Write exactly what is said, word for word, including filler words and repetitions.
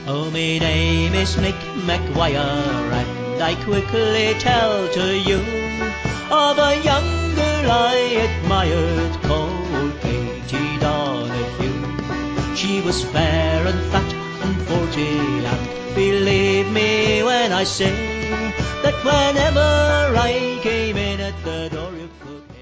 Oh, my name is Mick Maguire, and I quickly tell to you of a young girl I admired called Katie Donoghue. She was fair and fat and forty, and believe me when I say that whenever I came in at the door you could